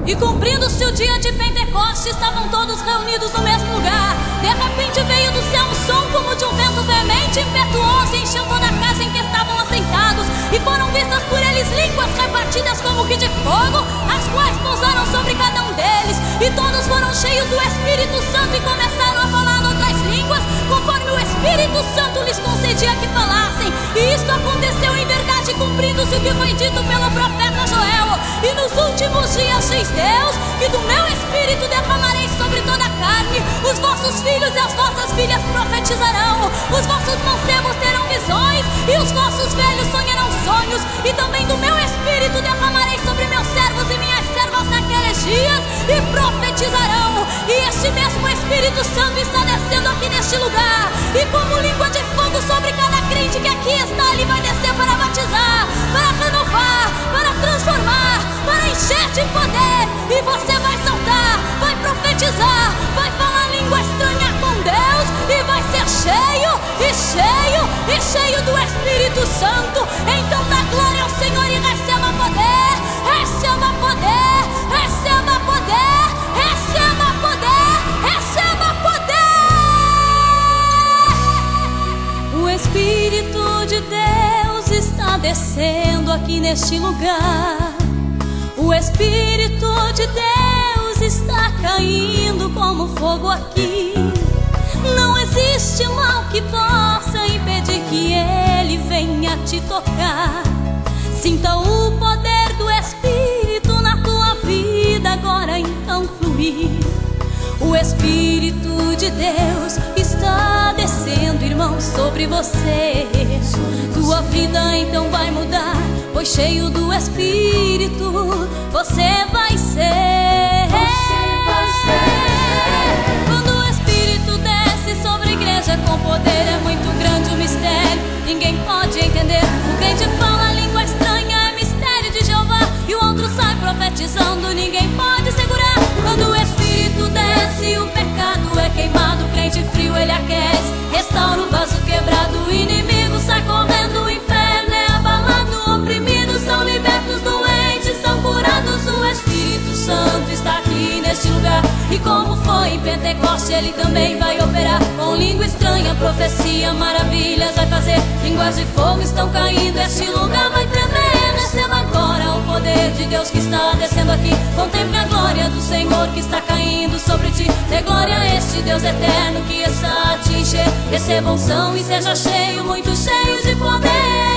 E cumprindo-se o dia de Pentecostes, estavam todos reunidos no mesmo lugar. De repente veio do céu um som como de um vento veemente, impetuoso, e encheu toda a casa em que estavam assentados. E foram vistas por eles línguas repartidas como que de fogo, as quais pousaram sobre cada um deles. E todos foram cheios do Espírito Santo e começaram a falar outras línguas, conforme o Espírito Santo lhes concedia que falassem. E isto aconteceu em verdade, cumprindo-se o que foi dito pelo profeta Joel. E nos últimos dias diz Deus que do meu Espírito derramarei sobre toda a carne. Os vossos filhos e as vossas filhas profetizarão, os vossos mancebos terão visões, e os vossos velhos sonharão sonhos. E também do meu Espírito derramarei sobre meus servos e minhas servas naqueles dias, e profetizarão. E este mesmo Espírito Santo está descendo aqui neste lugar, e como língua de fogo sobre cada crente que aqui está, ele vai descer para batizar, para renovar, para transformar, para encher de poder. E você vai saltar, vai profetizar, vai falar língua estranha com Deus, e vai ser cheio, e cheio, e cheio do Espírito Santo. Então dá glória ao Senhor e receba poder, receba poder, receba poder, receba poder, receba poder. O Espírito de Deus está descendo aqui neste lugar. O Espírito de Deus está caindo como fogo aqui. Não existe mal que possa impedir que Ele venha te tocar. Sinta o poder do Espírito na tua vida agora então fluir. O Espírito de Deus está descendo, irmão, sobre você. Tua vida então vai mudar, pois cheio do Espírito você vai ser. Quando o Espírito desce sobre a igreja com poder, é muito grande o mistério, ninguém pode entender. O crente fala língua estranha, é mistério de Jeová, e o outro sai profetizando, ninguém pode segurar. Quando o Espírito desce, o pecado é queimado, o crente frio ele aquece, restaura o vaso quebrado, o inimigo sai correndo, o inferno é abalado, oprimidos são libertos, doentes são curados. O Espírito Santo está aqui neste lugar, e como foi em Pentecoste, ele também vai operar. Com língua estranha, profecia, maravilhas vai fazer. Línguas de fogo estão caindo, este lugar vai tremer. Receba agora o poder de Deus que está descendo aqui. Contemple a glória do Senhor que está caindo sobre ti. Dê glória a este Deus eterno que está a te encher. Receba unção e seja cheio, muito cheio de poder.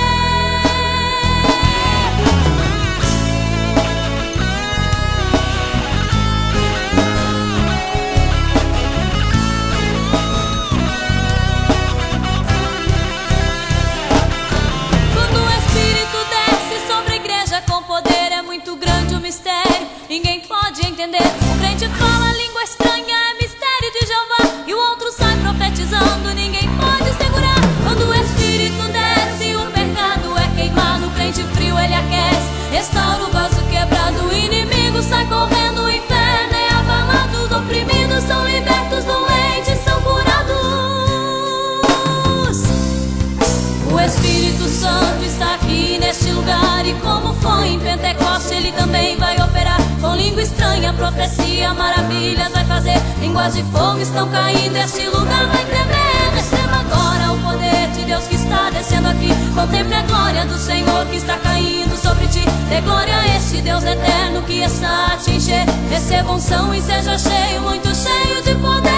Ninguém pode entender. O crente fala língua estranha, é mistério de Jeová, e o outro sai profetizando, ninguém pode segurar. Quando o Espírito desce, o pecado é queimado, o crente frio ele aquece, restaura o vaso quebrado, o inimigo sai correndo, o inferno é abalado, os oprimidos são libertos, doentes são curados. O Espírito Santo está aqui neste lugar, e como foi em Pentecoste, ele também vai operar. Com língua estranha, profecia, maravilhas vai fazer. Línguas de fogo estão caindo, este lugar vai tremer. Receba agora o poder de Deus que está descendo aqui. Contemple a glória do Senhor que está caindo sobre ti. Dê glória a este Deus eterno que está a te encher. Receba unção e seja cheio, muito cheio de poder.